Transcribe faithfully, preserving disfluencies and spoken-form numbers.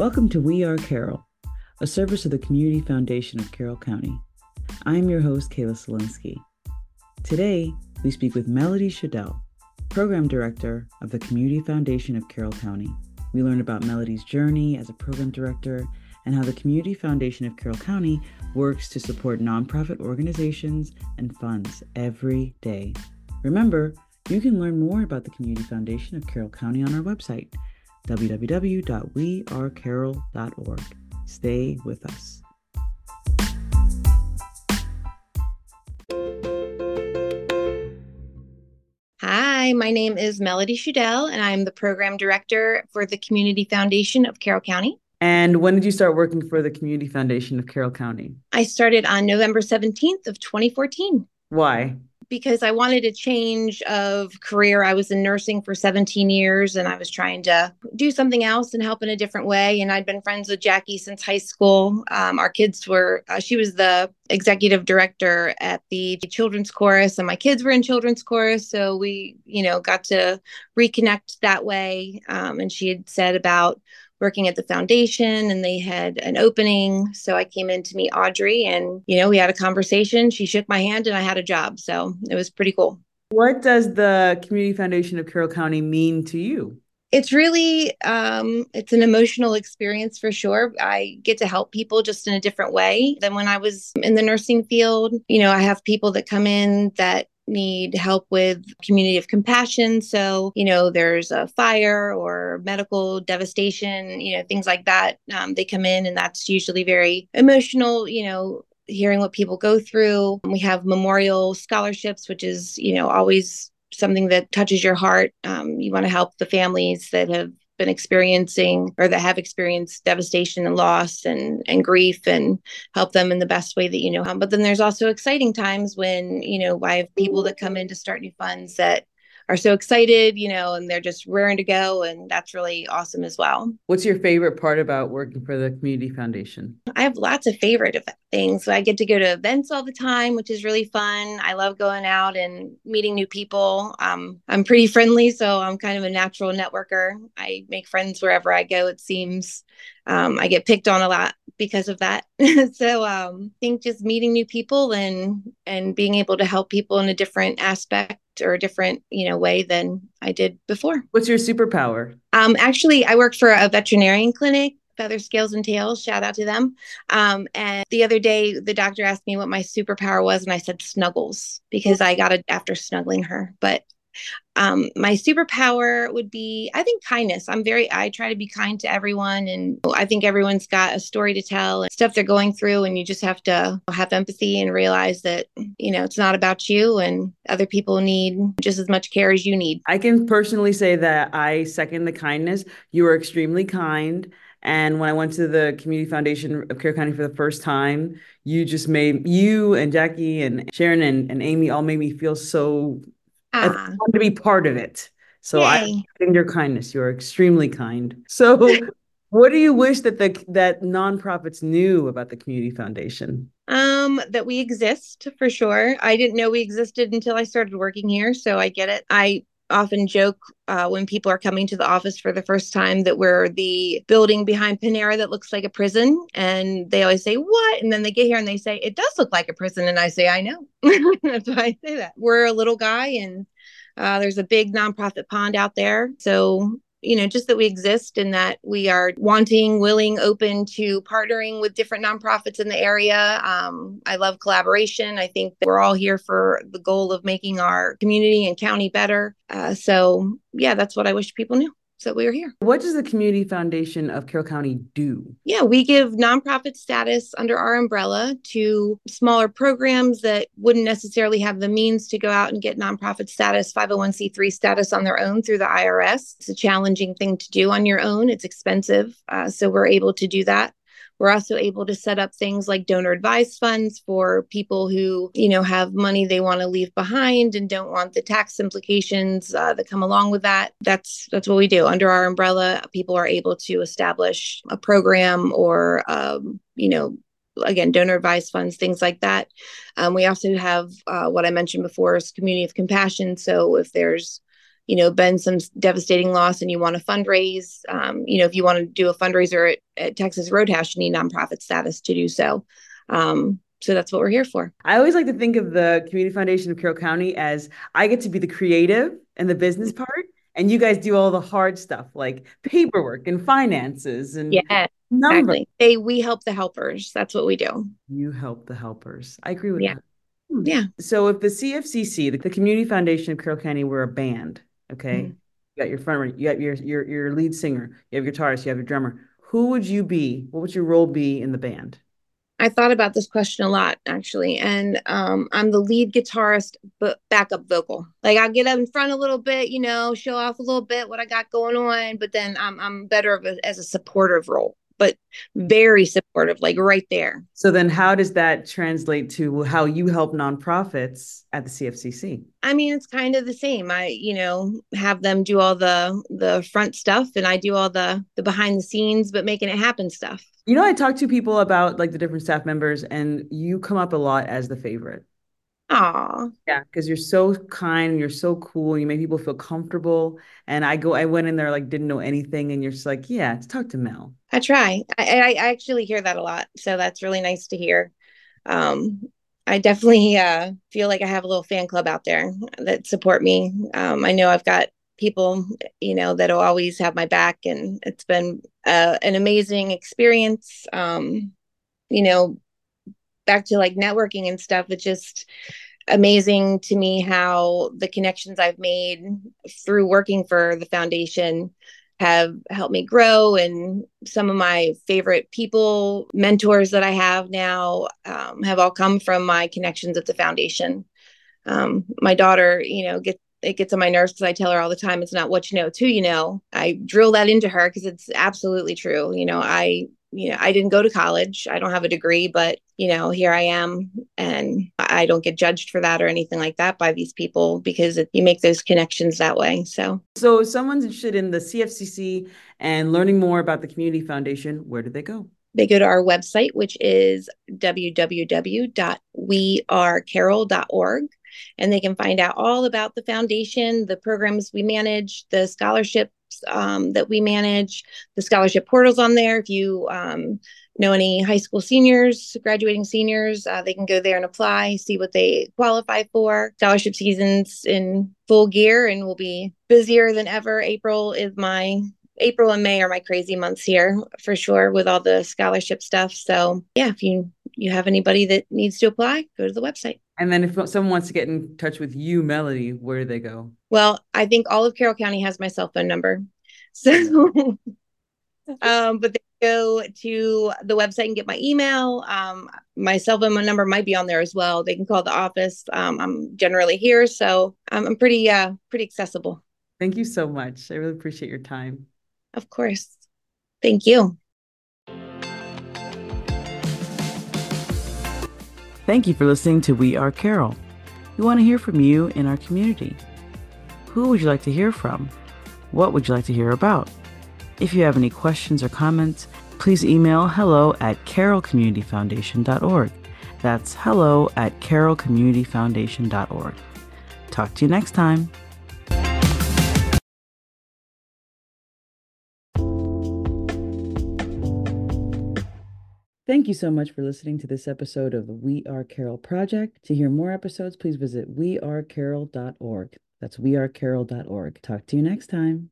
Welcome to We Are Carroll, a service of the Community Foundation of Carroll County. I'm your host, Kayla Solinsky. Today, we speak with Melody Shadell, Program Director of the Community Foundation of Carroll County. We learn about Melody's journey as a Program Director and how the Community Foundation of Carroll County works to support nonprofit organizations and funds every day. Remember, you can learn more about the Community Foundation of Carroll County on our website, w w w dot we are carroll dot org. Stay with us. Hi, my name is Melody Shadell, and I'm the Program Director for the Community Foundation of Carroll County. And when did you start working for the Community Foundation of Carroll County? I started on November seventeenth of twenty fourteen. Why? Because I wanted a change of career. I was in nursing for seventeen years and I was trying to do something else and help in a different way. And I'd been friends with Jackie since high school. Um, our kids were, uh, she was the executive director at the children's chorus and my kids were in children's chorus. So we, you know, got to reconnect that way. Um, and she had said about working at the foundation and they had an opening. So I came in to meet Audrey and, you know, we had a conversation. She shook my hand and I had a job. So it was pretty cool. What does the Community Foundation of Carroll County mean to you? It's really, um, it's an emotional experience for sure. I get to help people just in a different way than when I was in the nursing field. You know, I have people that come in that need help with community of compassion. So, you know, there's a fire or medical devastation, you know, things like that. Um, they come in and that's usually very emotional, you know, hearing what people go through. We have memorial scholarships, which is, you know, always something that touches your heart. Um, you want to help the families that have been experiencing or that have experienced devastation and loss and, and grief and help them in the best way that you know. Um, but then there's also exciting times when, you know, I have people that come in to start new funds that are so excited, you know, and they're just raring to go. And that's really awesome as well. What's your favorite part about working for the Community Foundation? I have lots of favorite things. So I get to go to events all the time, which is really fun. I love going out and meeting new people. Um, I'm pretty friendly, so I'm kind of a natural networker. I make friends wherever I go, it seems. Um, I get picked on a lot because of that. so um, I think just meeting new people and and being able to help people in a different aspect or a different, you know, way than I did before. What's your superpower? Um, actually, I work for a veterinarian clinic, Feather, Scales, and Tails. Shout out to them. Um, and the other day, the doctor asked me what my superpower was, and I said snuggles because I got it after snuggling her. But um, my superpower would be, I think, kindness. I'm very, I try to be kind to everyone. And I think everyone's got a story to tell and stuff they're going through. And you just have to have empathy and realize that, you know, it's not about you and other people need just as much care as you need. I can personally say that I second the kindness. You are extremely kind. And when I went to the Community Foundation of Carroll County for the first time, you just made, you and Jackie and Sharon and, and Amy all made me feel so I want to be part of it. So Yay. I think your kindness. You're extremely kind. So what do you wish that the that nonprofits knew about the Community Foundation? Um, that we exist for sure. I didn't know we existed until I started working here. So I get it. I often joke uh, when people are coming to the office for the first time that we're the building behind Panera that looks like a prison. And they always say, what? And then they get here and they say, it does look like a prison. And I say, I know. That's why I say that. We're a little guy and uh, there's a big nonprofit pond out there. So, you know, just that we exist and that we are wanting, willing, open to partnering with different nonprofits in the area. Um, I love collaboration. I think that we're all here for the goal of making our community and county better. Uh, so, yeah, that's what I wish people knew. So we were here. What does the Community Foundation of Carroll County do? Yeah, we give nonprofit status under our umbrella to smaller programs that wouldn't necessarily have the means to go out and get nonprofit status, five oh one c three status on their own through the I R S. It's a challenging thing to do on your own. It's expensive. Uh, so we're able to do that. We're also able to set up things like donor advised funds for people who, you know, have money they want to leave behind and don't want the tax implications uh, that come along with that. That's that's what we do. Under our umbrella, people are able to establish a program or, um, you know, again, donor advised funds, things like that. Um, we also have uh, what I mentioned before is community of compassion. So if there's you know, been some devastating loss and you want to fundraise, um, you know, if you want to do a fundraiser at, at Texas Roadhouse, you need nonprofit status to do so. Um, so that's what we're here for. I always like to think of the Community Foundation of Carroll County as I get to be the creative and the business part, and you guys do all the hard stuff like paperwork and finances and Yeah, numbers. exactly. They, we help the helpers. That's what we do. You help the helpers. I agree with Yeah. that. Hmm. Yeah. So if the C F C C, the, the Community Foundation of Carroll County, were a band, okay, Mm-hmm. you got your front runner, you got your your your lead singer, you have guitarist, you have your drummer. Who would you be? What would your role be in the band? I thought about this question a lot actually, and um, I'm the lead guitarist, but backup vocal. Like I'll get up in front a little bit, you know, show off a little bit what I got going on, but then I'm I'm better of a, as a supportive role, but very supportive, like right there. So then how does that translate to how you help nonprofits at the C F C C? I mean, it's kind of the same. I, you know, have them do all the the front stuff, and I do all the the behind the scenes, but making it happen stuff. You know, I talk to people about like the different staff members, and you come up a lot as the favorite. Aw, Yeah, because you're so kind, you're so cool, you make people feel comfortable. And I go, I went in there like didn't know anything, and you're just like, yeah, talk to Mel. I try. I, I actually hear that a lot, so that's really nice to hear. Um, I definitely uh, feel like I have a little fan club out there that support me. Um, I know I've got people, you know, that'll always have my back, and it's been uh, an amazing experience. Um, you know, back to like networking and stuff. It's just amazing to me how the connections I've made through working for the foundation have helped me grow. And some of my favorite people, mentors that I have now, um, have all come from my connections at the foundation. Um, my daughter, you know, gets it gets on my nerves because I tell her all the time, it's not what you know, it's who you know. I drill that into her because it's absolutely true. You know, I, you know, I didn't go to college. I don't have a degree, but you know, here I am, and I don't get judged for that or anything like that by these people because it, you make those connections that way. So, So if someone's interested in the C F C C and learning more about the Community Foundation, where do they go? they go to our website, which is w w w dot we are carroll dot org. And they can find out all about the foundation, the programs we manage, the scholarships um, that we manage, the scholarship portals on there. If you um, know any high school seniors, graduating seniors, uh, they can go there and apply, see what they qualify for. Scholarship season's in full gear and will be busier than ever. April is my April and May are my crazy months here for sure with all the scholarship stuff. So yeah, if you you have anybody that needs to apply, go to the website. And then if someone wants to get in touch with you, Melody, where do they go? Well, I think all of Carroll County has my cell phone number. So um, but they go to the website and get my email. Um, my cell phone number might be on there as well. They can call the office. Um, I'm generally here, so I'm, I'm pretty uh pretty accessible. Thank you so much. I really appreciate your time. Of course. Thank you. Thank you for listening to We Are Carroll. We want to hear from you in our community. Who would you like to hear from? What would you like to hear about? If you have any questions or comments, please email hello at carroll community foundation dot org. That's hello at carroll community foundation dot org. Talk to you next time. Thank you so much for listening to this episode of the We Are Carroll Project. To hear more episodes, please visit we are carroll dot org. That's we are carroll dot org. Talk to you next time.